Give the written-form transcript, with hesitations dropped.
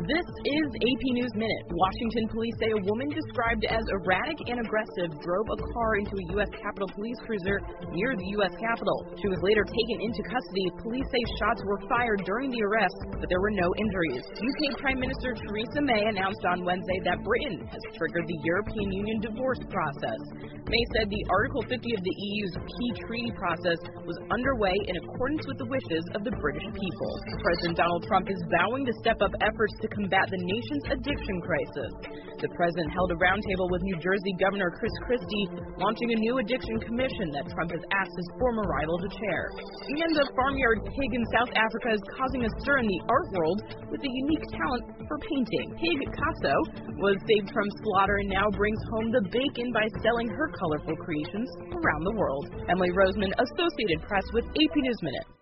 This is AP News Minute. Washington police say a woman described as erratic and aggressive drove a car into a U.S. Capitol Police cruiser near the U.S. Capitol. She was later taken into custody. Police say shots were fired during the arrest, but there were no injuries. UK Prime Minister Theresa May announced on Wednesday that Britain has triggered the European Union divorce process. May said the Article 50 of the EU's key treaty process was underway in accordance with the wishes of the British people. President Donald Trump is vowing to step up efforts to combat the nation's addiction crisis. The president held a roundtable with New Jersey Governor Chris Christie, launching a new addiction commission that Trump has asked his former rival to chair. And a farmyard pig in South Africa is causing a stir in the art world with a unique talent for painting. Pig Casso was saved from slaughter and now brings home the bacon by selling her colorful creations around the world. Emily Roseman, Associated Press with AP News Minute.